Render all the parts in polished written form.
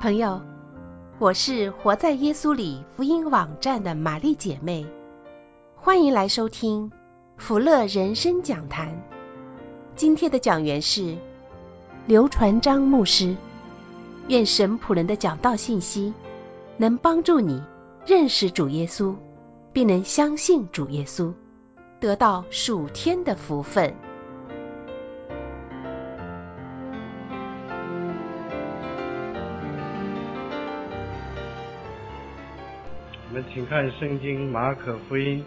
朋友，我是活在耶稣里福音网站的玛丽姐妹，欢迎来收听福乐人生讲坛。今天的讲员是刘传章牧师。愿神仆人的讲道信息能帮助你认识主耶稣，并能相信主耶稣，得到属天的福分。 我们请看圣经马可福音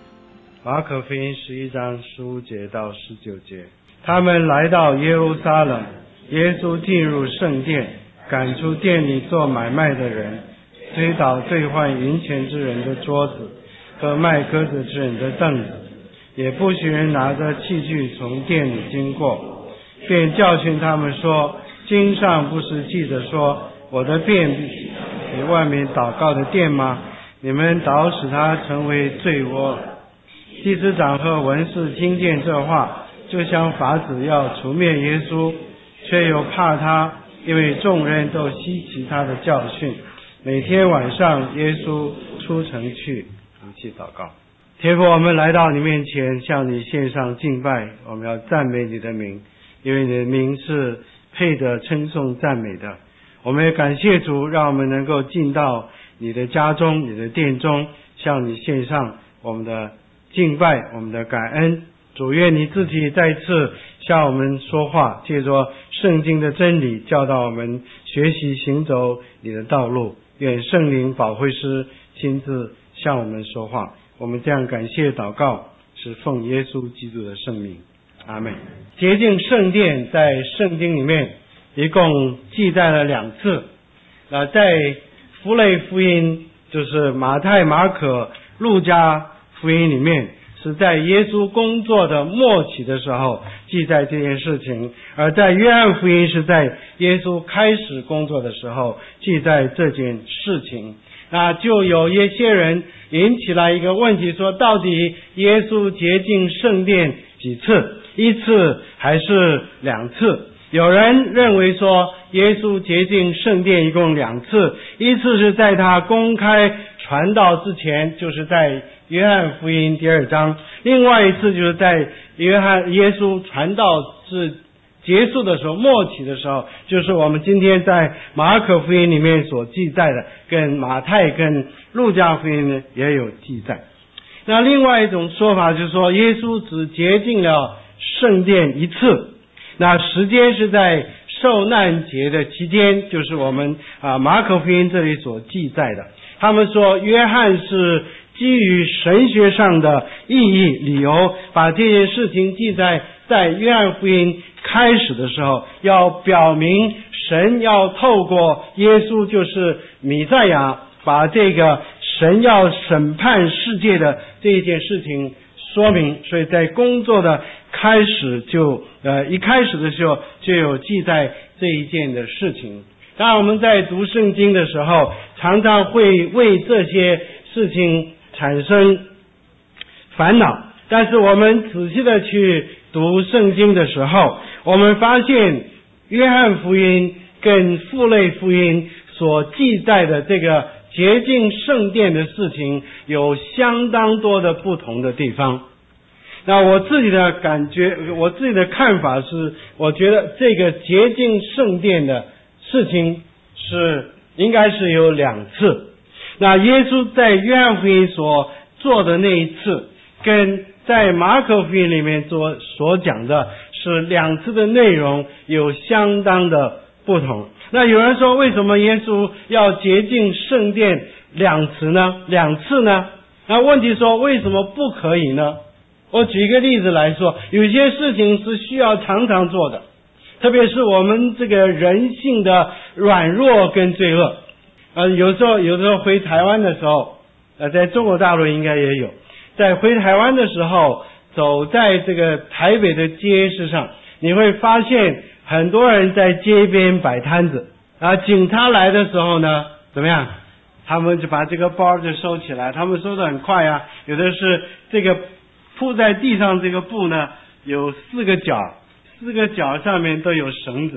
11章15节到19节。他们来到耶路撒冷，耶稣进入圣殿，赶出店里做买卖的人，推倒兑换银钱之人的桌子和卖鸽子之人的凳子，也不许人拿着器具从店里经过，便教训他们说，经上不是记着说，我的殿比外面祷告的殿吗？你们倒使他成为罪窝。祭司长和文士听见这话，就想法子要除灭耶稣，却又怕他，因为众人都稀奇他的教训。每天晚上耶稣出城去，一起祷告。天父，我们来到你面前，向你献上敬拜，我们要赞美你的名，因为你的名是配得称颂赞美的。我们也感谢主，让我们能够进到你的家中，你的殿中，向你献上我们的敬拜，我们的感恩。主，愿你自己再次向我们说话，借着圣经的真理教导我们学习行走你的道路。愿圣灵保惠师亲自向我们说话。我们这样感谢祷告，是奉耶稣基督的圣名，阿们。洁净圣殿在圣经里面一共记载了2次。在福类福音，就是马太、马可、路加福音里面，是在耶稣工作的末期的时候记载这件事情，而在约翰福音是在耶稣开始工作的时候记载这件事情。那就有一些人引起来一个问题，说到底耶稣洁净圣殿几次？1次还是2次？有人认为说耶稣洁净圣殿一共2次，一次是在他公开传道之前，就是在约翰福音第2章，另外一次就是在耶稣传道至结束的时候，末期的时候，就是我们今天在马可福音里面所记载的，跟马太跟路加福音呢也有记载。那另外一种说法就是说，耶稣只洁净了圣殿1次，那时间是在受难节的期间，就是我们马可福音这里所记载的。他们说约翰是基于神学上的意义理由，把这件事情记载在约翰福音开始的时候，要表明神要透过耶稣就是弥赛亚，把这个神要审判世界的这一件事情说明。所以在工作的开始一开始的时候就有记载这一件的事情。当然我们在读圣经的时候，常常会为这些事情产生烦恼，但是我们仔细的去读圣经的时候，我们发现约翰福音跟符类福音所记载的这个洁净圣殿的事情有相当多的不同的地方。那我自己的感觉，我自己的看法是，我觉得这个洁净圣殿的事情应该是有2次。那耶稣在约翰福音所做的那一次，跟在马可福音里面所讲的是2次的内容有相当的不同。那有人说，为什么耶稣要洁净圣殿2次呢？那问题说，为什么不可以呢？我举一个例子来说，有些事情是需要常常做的，特别是我们这个人性的软弱跟罪恶。有的时候回台湾的时候，在中国大陆应该也有，在回台湾的时候，走在这个台北的街市上，你会发现很多人在街边摆摊子。警察来的时候呢，怎么样？他们就把这个包就收起来，他们收得很快啊。有的是这个铺在地上这个布呢，有4个角，4个角上面都有绳子，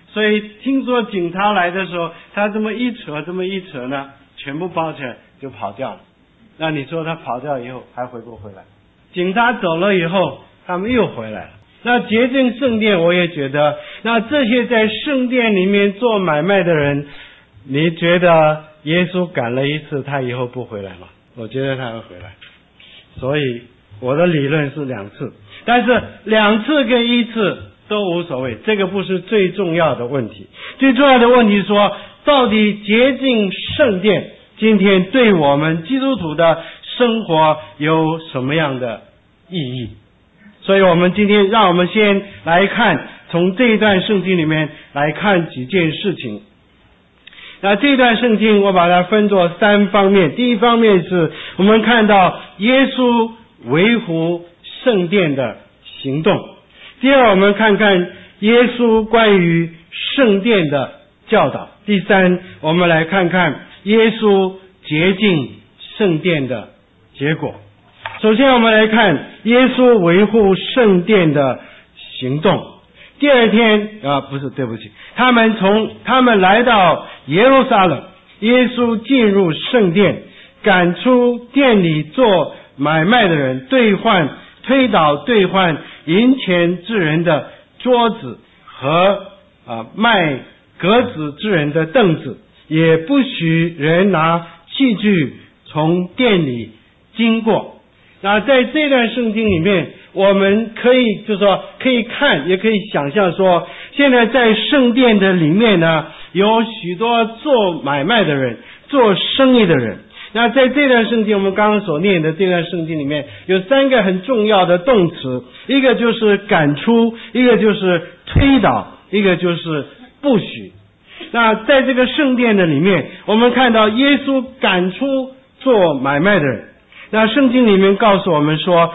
所以听说警察来的时候，他这么一扯呢，全部包起来就跑掉了。那你说他跑掉以后还回不回来？警察走了以后，他们又回来了。那洁净圣殿，我也觉得，那这些在圣殿里面做买卖的人，你觉得耶稣赶了一次，他以后不回来吗？我觉得他会回来。所以我的理论是2次，但是2次跟1次都无所谓，这个不是最重要的问题。最重要的问题是说，到底洁净圣殿今天对我们基督徒的生活有什么样的意义？所以我们今天让我们先来看，从这一段圣经里面来看几件事情。那这段圣经我把它分作3方面。第一方面是我们看到耶稣维护圣殿的行动。第二，我们看看耶稣关于圣殿的教导。第三，我们来看看耶稣洁净圣殿的结果。首先我们来看耶稣维护圣殿的行动。第二天他们来到耶路撒冷，耶稣进入圣殿，赶出店里做买卖的人，推倒兑换银钱之人的桌子和卖鸽子之人的凳子，也不许人拿器具从店里经过。那在这段圣经里面，我们可以看，也可以想象说，现在在圣殿的里面呢，有许多做买卖的人，做生意的人。那在这段圣经，我们刚刚所念的这段圣经里面，有3个很重要的动词，一个就是赶出，一个就是推倒，一个就是不许。那在这个圣殿的里面，我们看到耶稣赶出做买卖的人。那圣经里面告诉我们说，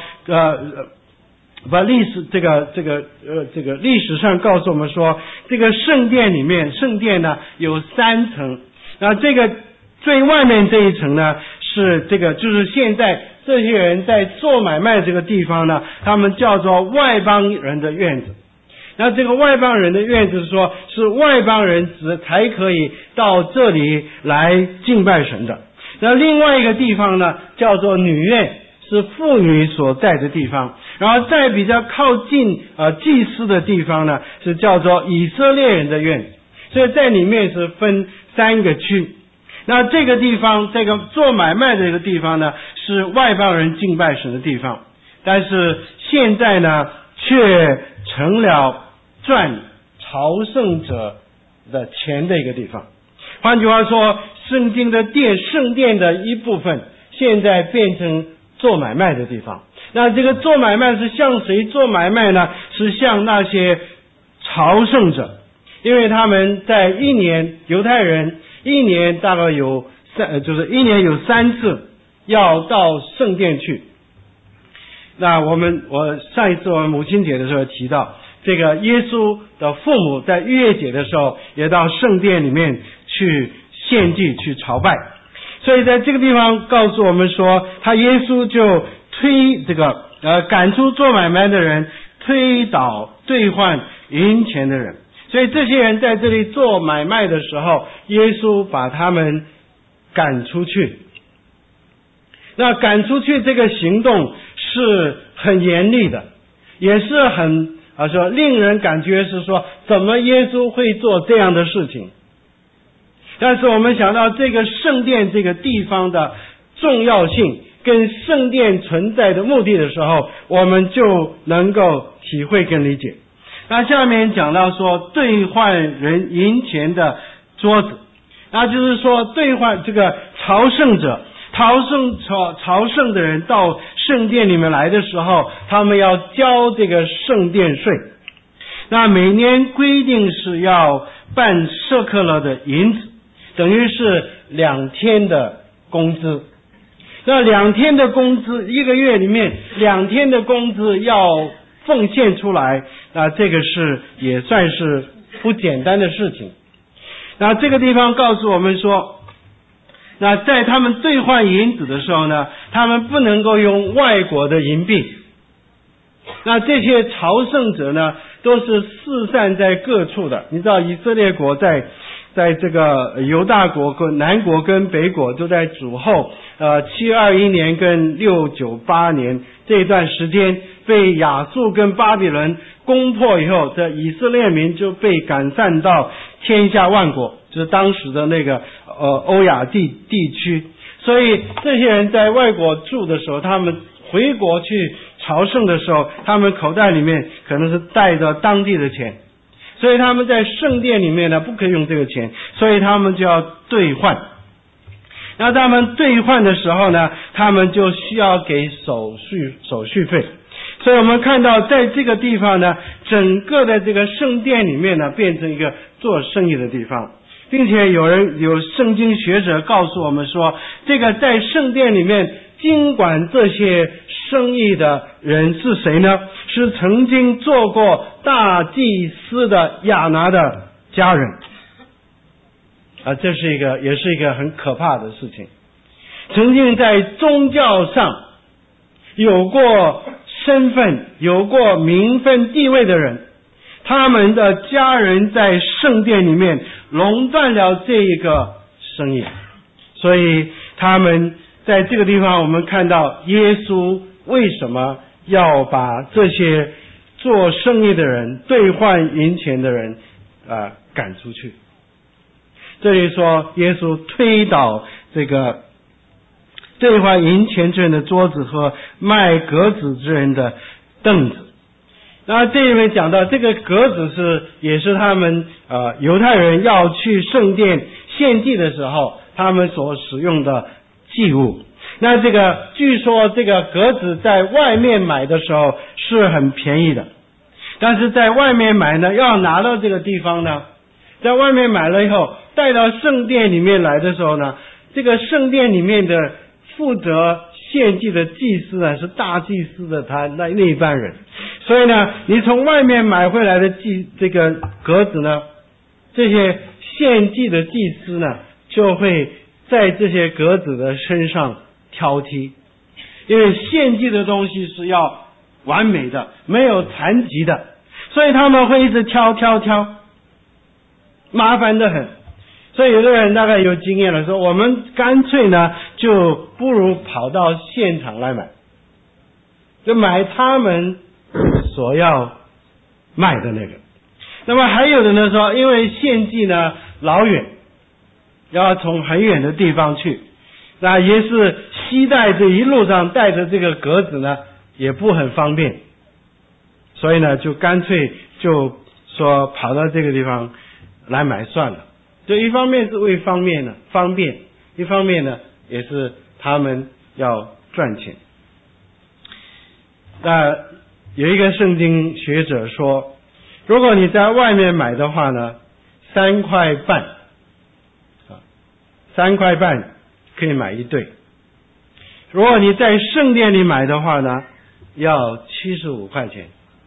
历史上告诉我们说，这个圣殿呢有3层。那这个最外面这一层呢，是就是现在这些人在做买卖这个地方呢，他们叫做外邦人的院子。那这个外邦人的院子说，是外邦人才可以到这里来敬拜神的。那另外一个地方呢，叫做女院，是妇女所在的地方。然后在比较靠近祭司的地方呢，是叫做以色列人的院子。所以在里面是分3个区。那这个地方，这个做买卖的这个地方呢，是外邦人敬拜神的地方。但是现在呢，却成了赚朝圣者的钱的一个地方。换句话说，圣殿的一部分现在变成做买卖的地方。那这个做买卖是向谁做买卖呢？是向那些朝圣者，因为他们在犹太人一年大概有3次要到圣殿去。那我上一次我们母亲节的时候提到，这个耶稣的父母在逾越节的时候也到圣殿里面去献祭去朝拜。所以在这个地方告诉我们说，耶稣就赶出做买卖的人，推倒兑换银钱的人。所以这些人在这里做买卖的时候，耶稣把他们赶出去。那赶出去这个行动是很严厉的，也是很说令人感觉是说，怎么耶稣会做这样的事情？但是我们想到这个圣殿这个地方的重要性跟圣殿存在的目的的时候，我们就能够体会跟理解。那下面讲到说兑换人银钱的桌子，那就是说兑换这个朝圣的人到圣殿里面来的时候，他们要交这个圣殿税。那每年规定是要半舍客勒的银子，等于是2天的工资。那2天的工资，一个月里面2天的工资要奉献出来，那这个也算是不简单的事情。那这个地方告诉我们说，那在他们兑换银子的时候呢，他们不能够用外国的银币。那这些朝圣者呢， 都是四散在各处的。你知道以色列国在这个犹大国跟南国跟北国都在主后721年跟698年这一段时间被亚述跟巴比伦攻破以后，这以色列民就被赶散到天下万国，就是当时的那个欧亚地区。所以这些人在外国住的时候，他们回国去朝圣的时候，他们口袋里面可能是带着当地的钱，所以他们在圣殿里面呢不可以用这个钱，所以他们就要兑换。那他们兑换的时候呢，他们就需要给手续费。所以我们看到在这个地方呢，整个的这个圣殿里面呢变成一个做生意的地方，并且有圣经学者告诉我们说，这个在圣殿里面经管这些生意的人是谁呢？是曾经做过大祭司的亚拿的家人这也是一个很可怕的事情。曾经在宗教上有过身份有过名分地位的人，他们的家人在圣殿里面垄断了这一个生意，所以他们在这个地方我们看到耶稣为什么要把这些做生意的人兑换银钱的人赶出去。这里说耶稣推倒这个兑换银钱之人的桌子和卖鸽子之人的凳子。那这里面讲到这个鸽子也是他们犹太人要去圣殿献祭的时候他们所使用的祭物。那这个据说这个鸽子在外面买的时候是很便宜的，但是在外面买呢，要拿到这个地方呢，在外面买了以后带到圣殿里面来的时候呢，这个圣殿里面的负责献祭的祭司呢是大祭司的那一班人，所以呢你从外面买回来的这个鸽子呢，这些献祭的祭司呢就会在这些鸽子的身上挑剔，因为献祭的东西是要完美的没有残疾的，所以他们会一直挑，麻烦得很。所以有的人大概有经验了，说我们干脆呢就不如跑到现场来买，就买他们所要卖的那个。那么还有的呢说，因为献祭呢老远，要从很远的地方去，那也是携带着一路上带着这个鸽子呢也不很方便，所以呢就干脆就说跑到这个地方来买算了。就一方面是为方便，一方面呢也是他们要赚钱。那有一个圣经学者说，如果你在外面买的话呢，3块半可以买一对，如果你在圣殿里买的话呢要75块钱。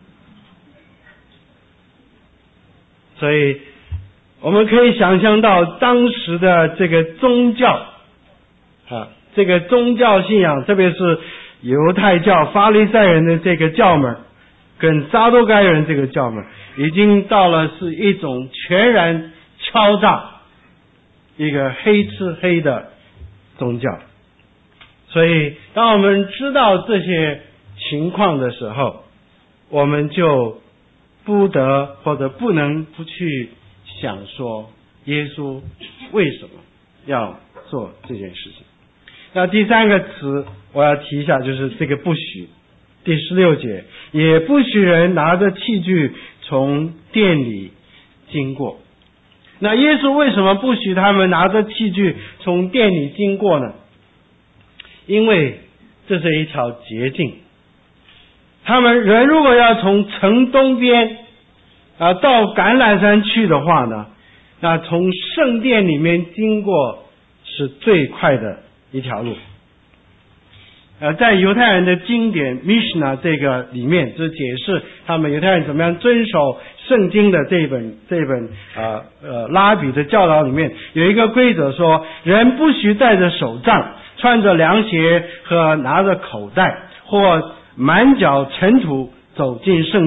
所以我们可以想象到当时的这个宗教这个宗教信仰，特别是犹太教法利赛人的这个教门跟撒都该人这个教门，已经到了是一种全然敲诈一个黑吃黑的宗教。所以当我们知道这些情况的时候，我们就不得或者不能不去想说耶稣为什么要做这件事情。那第3个词我要提一下，就是这个不许。第16节，也不许人拿着器具从殿里经过。那耶稣为什么不许他们拿着器具从殿里经过呢？因为这是一条捷径。他们人如果要从城东边到橄榄山去的话呢，那从圣殿里面经过是最快的一条路。在犹太人的经典 Mishnah 这个里面，就是解释他们犹太人怎么样遵守圣经的这本拉比的教导里面，有一个规则说，人不许带着手杖，穿着凉鞋和拿着口袋，或满脚尘土走进圣殿，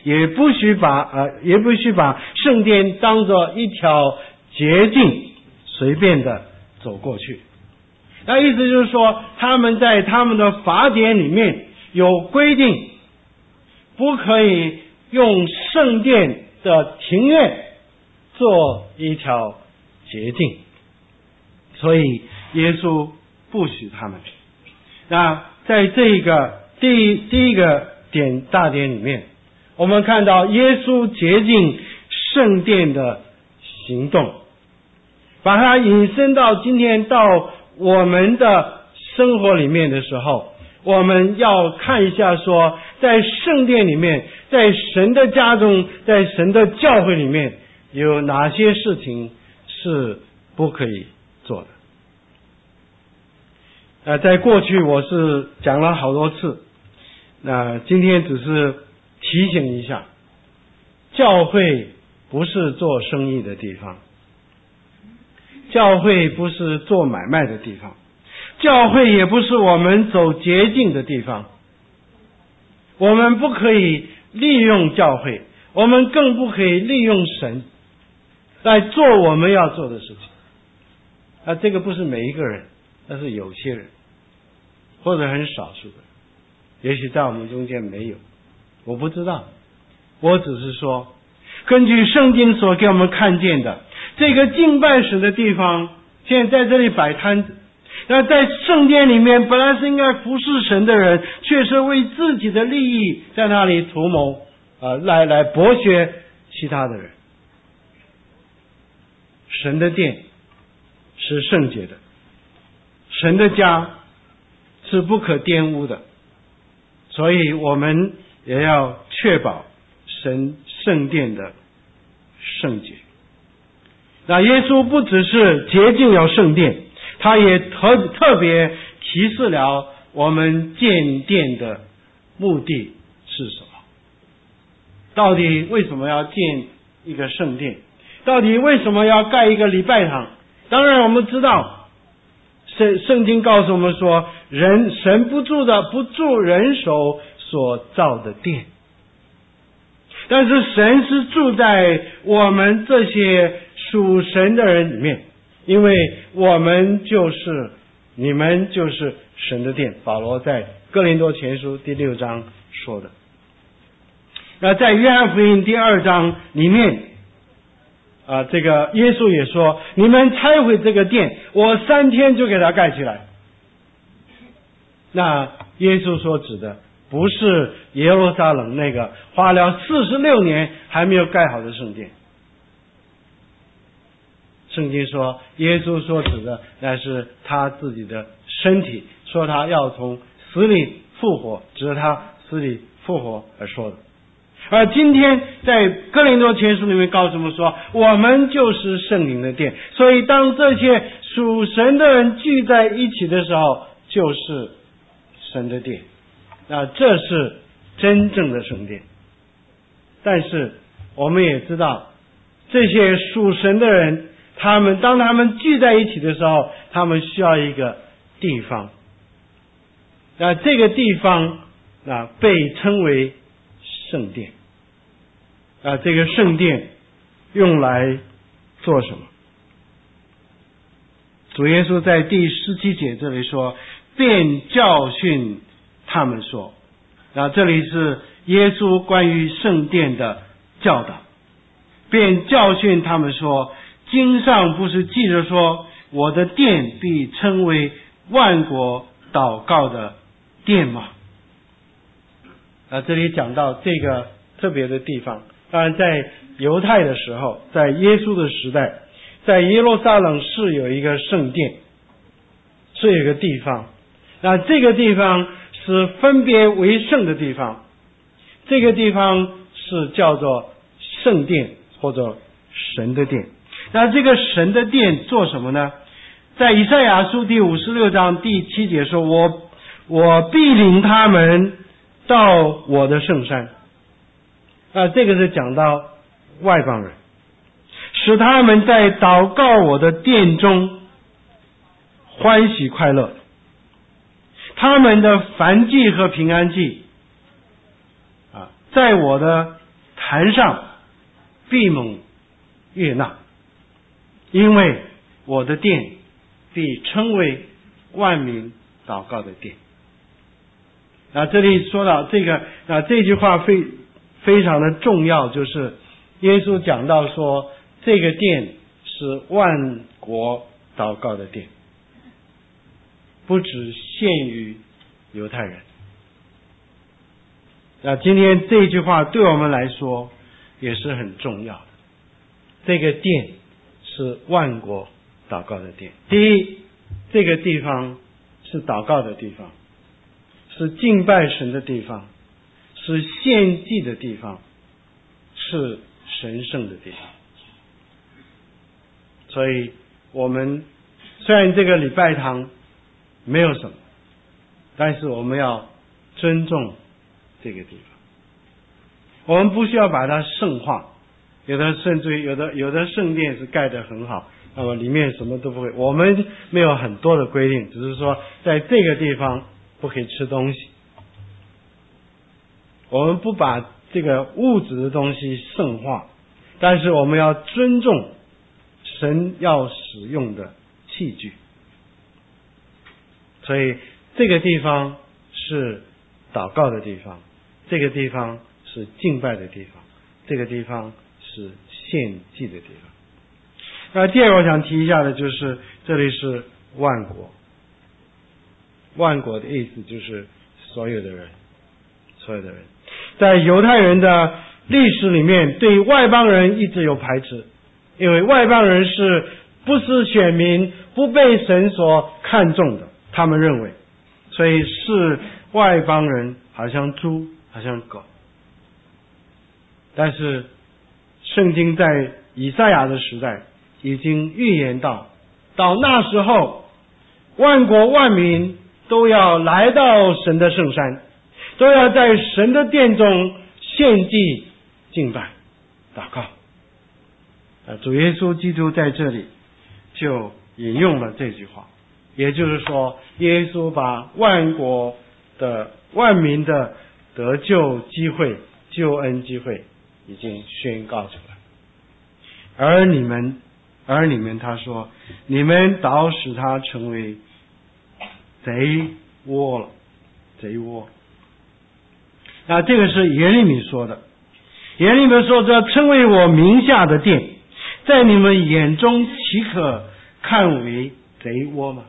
也不许把圣殿当作一条捷径随便的走过去。那意思就是说，他们在他们的法典里面有规定，不可以用圣殿的庭院做一条捷径，所以耶稣不许他们。那在这个第一个大点里面，我们看到耶稣洁净圣殿的行动，把它引申到今天到我们的生活里面的时候，我们要看一下说，在圣殿里面，在神的家中，在神的教会里面，有哪些事情是不可以做的。在过去我是讲了好多次，那今天只是提醒一下，教会不是做生意的地方，教会不是做买卖的地方，教会也不是我们走捷径的地方。我们不可以利用教会，我们更不可以利用神来做我们要做的事情。这个不是每一个人，那是有些人，或者很少数的人，也许在我们中间没有，我不知道。我只是说，根据圣经所给我们看见的这个敬拜神的地方，现在在这里摆摊子。那在圣殿里面本来是应该服侍神的人，却是为自己的利益在那里图谋，来剥削其他的人。神的殿是圣洁的，神的家是不可玷污的，所以我们也要确保神圣殿的圣洁。那耶稣不只是洁净了圣殿，他也特别提示了我们建殿的目的是什么。到底为什么要建一个圣殿？到底为什么要盖一个礼拜堂？当然我们知道圣经告诉我们说，神不住人手所造的殿，但是神是住在我们这些属神的人里面，因为你们就是神的殿。保罗在哥林多前书第6章说的。那在约翰福音第2章里面，这个耶稣也说，你们拆毁这个殿，我3天就给它盖起来。那耶稣所指的不是耶路撒冷那个花了46年还没有盖好的圣殿。圣经说，耶稣所指的那是他自己的身体，说他要从死里复活，指着他死里复活而说的。而今天在哥林多前书里面告诉我们说，我们就是圣灵的殿，所以当这些属神的人聚在一起的时候，就是神的殿。那这是真正的圣殿。但是我们也知道，这些属神的人，当他们聚在一起的时候，他们需要一个地方。那这个地方被称为圣殿。这个圣殿用来做什么？主耶稣在第17节这里说，便教训他们说。这里是耶稣关于圣殿的教导。便教训他们说，经上不是记着说，我的殿必称为万国祷告的殿吗？这里讲到这个特别的地方。当然在犹太的时候，在耶稣的时代，在耶路撒冷是有一个圣殿，是有一个地方。那这个地方是分别为圣的地方，这个地方是叫做圣殿或者神的殿。那这个神的殿做什么呢？在以赛亚书第56章第7节说，我必领他们到我的圣山。这个是讲到外邦人，使他们在祷告我的殿中欢喜快乐。他们的燔祭和平安祭在我的坛上必蒙悦纳，因为我的殿必称为万民祷告的殿。这里说到这个这句话非常的重要，就是耶稣讲到说，这个殿是万国祷告的殿，不只限于犹太人。今天这句话对我们来说也是很重要的。这个殿是万国祷告的殿。第一，这个地方是祷告的地方，是敬拜神的地方，是献祭的地方，是神圣的地方。所以我们虽然这个礼拜堂没有什么，但是我们要尊重这个地方。我们不需要把它圣化，有的甚至于有的圣殿是盖得很好，那么里面什么都不会。我们没有很多的规定，只是说在这个地方不可以吃东西。我们不把这个物质的东西圣化，但是我们要尊重神要使用的器具。所以这个地方是祷告的地方，这个地方是敬拜的地方，这个地方是献祭的地方。第二个我想提一下的就是这里是万国。万国的意思就是所有的人。在犹太人的历史里面，对外邦人一直有排斥，因为外邦人是不是选民，不被神所看重的，他们认为，所以是外邦人好像猪，好像狗。但是圣经在以赛亚的时代已经预言到那时候万国万民都要来到神的圣山，都要在神的殿中献祭敬拜祷告。主耶稣基督在这里就引用了这句话，也就是说耶稣把万国的万民的得救机会、救恩机会已经宣告出来。而你们他说，你们倒使他成为贼窝了，贼窝。这个是耶利米说的。耶利米说，这称为我名下的殿，在你们眼中岂可看为贼窝吗？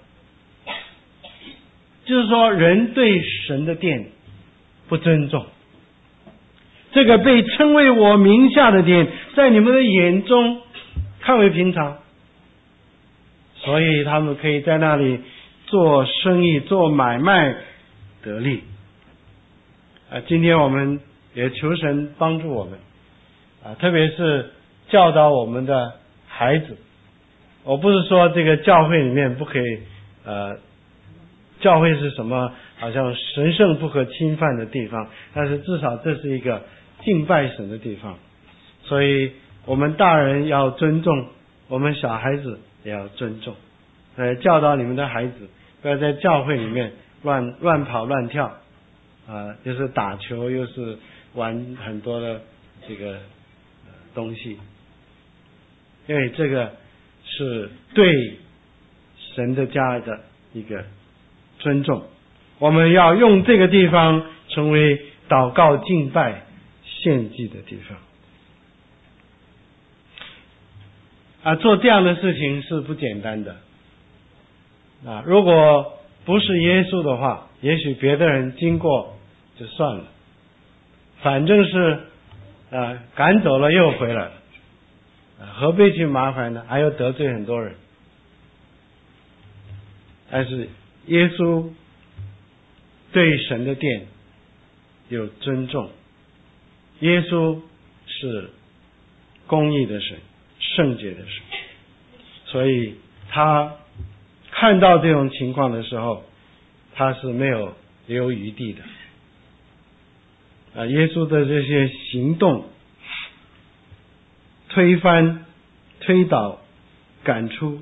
就是说人对神的殿不尊重，这个被称为我名下的殿，在你们的眼中看为平常，所以他们可以在那里做生意、做买卖得利。今天我们也求神帮助我们，特别是教导我们的孩子。我不是说这个教会里面不可以，教会是什么好像神圣不可侵犯的地方，但是至少这是一个敬拜神的地方。所以我们大人要尊重，我们小孩子也要尊重。教导你们的孩子不要在教会里面乱跑乱跳，又是打球又是玩很多的这个东西，因为这个是对神的家的一个尊重。我们要用这个地方成为祷告敬拜献祭的地方。做这样的事情是不简单的。如果不是耶稣的话，也许别的人经过就算了，反正是赶走了又回来了，何必去麻烦呢？还要得罪很多人。但是耶稣对神的殿有尊重，耶稣是公义的神，圣洁的神，所以他看到这种情况的时候，他是没有留余地的。耶稣的这些行动，推翻、推倒、赶出、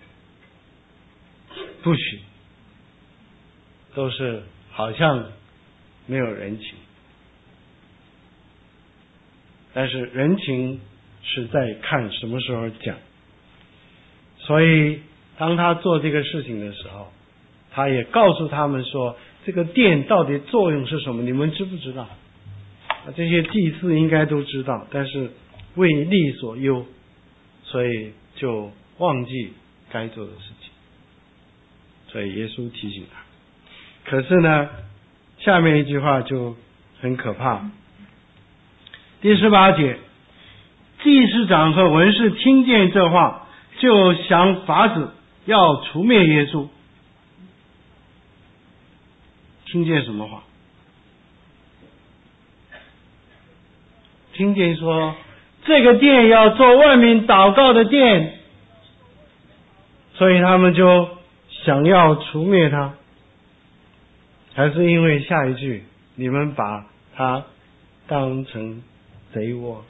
不许，都是好像没有人情。 但是人情是在看什么时候讲。所以当他做这个事情的时候，他也告诉他们说，这个殿到底作用是什么，你们知不知道？这些祭司应该都知道，但是为利所忧，所以就忘记该做的事情。所以耶稣提醒他。可是呢，下面一句话就很可怕。第18节，祭司长和文士听见这话，就想法子要除灭耶稣。听见什么话？听见说这个殿要做万民祷告的殿，所以他们就想要除灭他。还是因为下一句，你们把他当成贼窝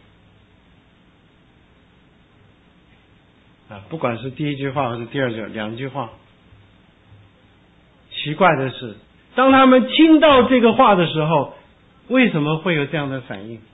不管是第一句话还是第二句，两句话。奇怪的是，当他们听到这个话的时候，为什么会有这样的反应？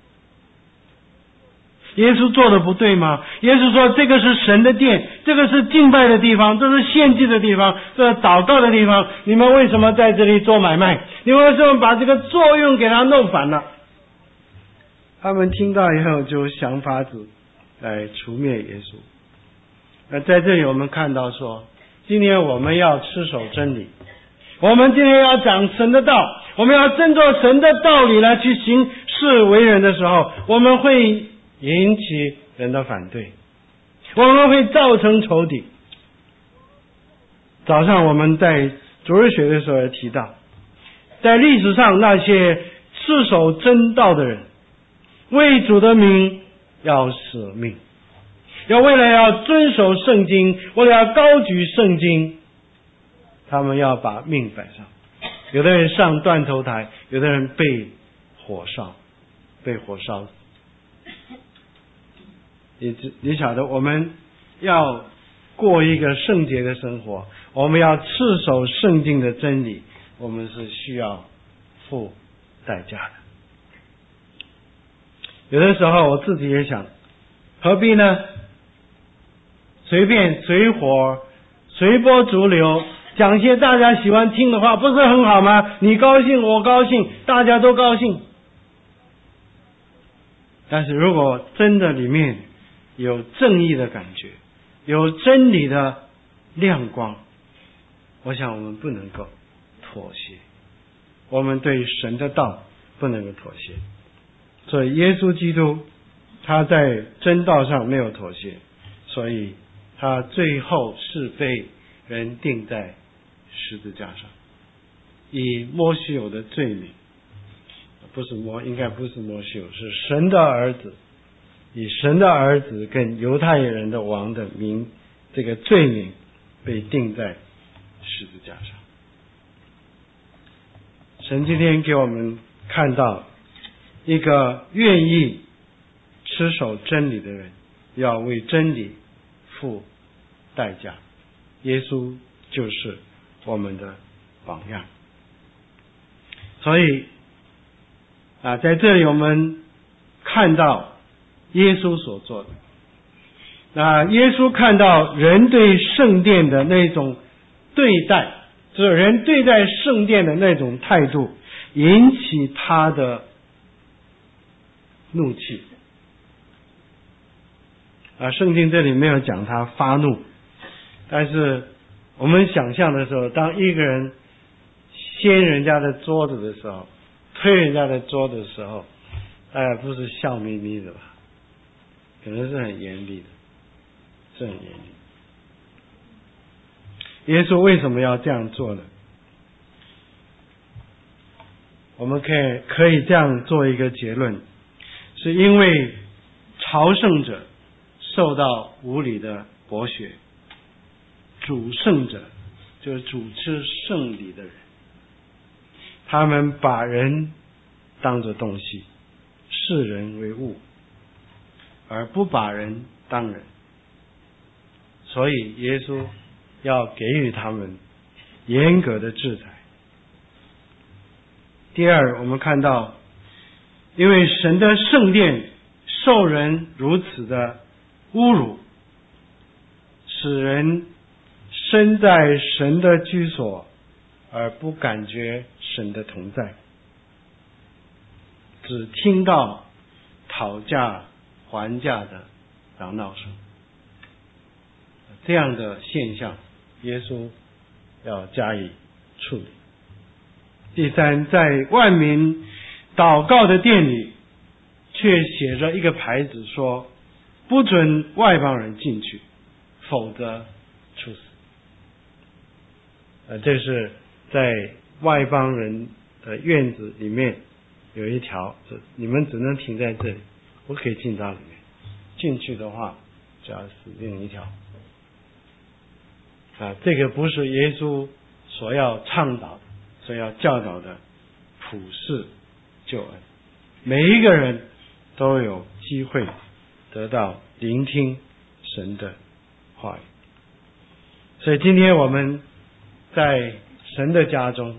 耶稣做的不对吗？耶稣说这个是神的殿，这个是敬拜的地方，这是献祭的地方，这是祷告的地方，你们为什么在这里做买卖？你们为什么把这个作用给他弄反了？他们听到以后就想法子来除灭耶稣。那在这里我们看到说，今天我们要持守真理，我们今天要讲神的道，我们要遵照神的道理来去行事为人的时候，我们会引起人的反对，我们会造成仇敌。早上我们在主日学的时候也提到，在历史上那些持守真道的人，为主的名要舍命，为了要遵守圣经，为了要高举圣经，他们要把命摆上。有的人上断头台，有的人被火烧死。你晓得，我们要过一个圣洁的生活，我们要持守圣经的真理，我们是需要付代价的。有的时候我自己也想，何必呢？随便随火随波逐流，讲些大家喜欢听的话，不是很好吗？你高兴我高兴，大家都高兴。但是如果真的里面有正义的感觉，有真理的亮光，我想我们不能够妥协，我们对神的道不能够妥协。所以耶稣基督他在真道上没有妥协，所以他最后是被人钉在十字架上，以摩西有的罪名，应该不是摩西有，是神的儿子，以神的儿子跟犹太人的王的名，这个罪名被钉在十字架上。神今天给我们看到一个愿意持守真理的人要为真理付代价，耶稣就是我们的榜样。所以在这里我们看到耶稣所做的，耶稣看到人对圣殿的那种对待，就是人对待圣殿的那种态度，引起他的怒气。圣经这里没有讲他发怒，但是我们想象的时候，当一个人掀人家的桌子的时候，推人家的桌子的时候，大概不是笑眯眯的吧，可能是很严厉的，是很严厉。耶稣为什么要这样做呢？我们可以这样做一个结论，是因为朝圣者受到无理的剥削，主圣者就是主持圣礼的人，他们把人当作东西，视人为物，而不把人当人，所以耶稣要给予他们严格的制裁。第二，我们看到因为神的圣殿受人如此的侮辱，使人身在神的居所而不感觉神的同在，只听到讨价还价的嚷闹声。这样的现象，耶稣要加以处理。第三，在万民祷告的殿里，却写着一个牌子说，不准外邦人进去，否则处死。这是在外邦人的院子里面有一条，你们只能停在这里，不可以进到里面，进去的话就要死命一条。这个不是耶稣所要倡导的，所要教导的普世救恩。每一个人都有机会得到聆听神的话语。所以今天我们在神的家中，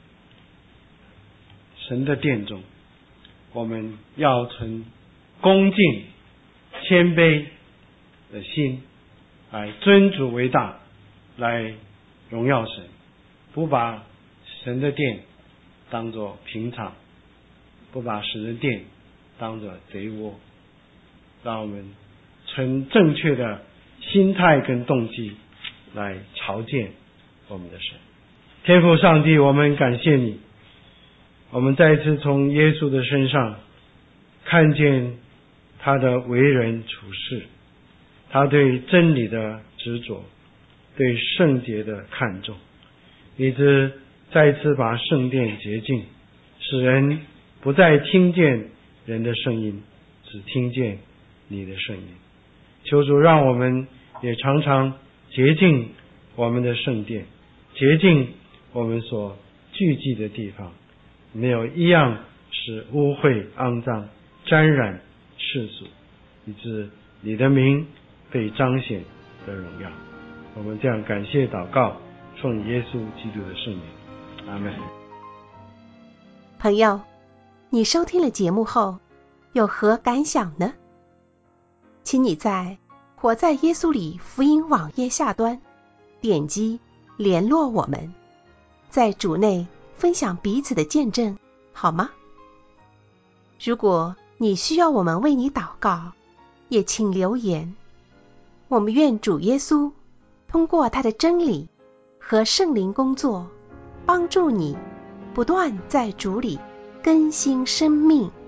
神的殿中，我们要存恭敬谦卑的心来尊主为大，来荣耀神，不把神的殿当作平常，不把神的殿当作贼窝，让我们存正确的心态跟动机来朝见我们的神。天父上帝，我们感谢你，我们再次从耶稣的身上看见他的为人处事，他对真理的执着，对圣洁的看重，以致再次把圣殿洁净，使人不再听见人的声音，只听见你的声音。求主让我们也常常洁净我们的圣殿，洁净我们所聚集的地方，没有一样是污秽肮脏沾染世俗，以致你的名被彰显的荣耀。我们这样感谢祷告，奉耶稣基督的圣名，阿们。 朋友，你收听了节目后有何感想呢？请你在活在耶稣里福音网页下端点击联络我们，在主内分享彼此的见证，好吗？如果你需要我们为你祷告，也请留言。我们愿主耶稣通过他的真理和圣灵工作，帮助你不断在主里更新生命。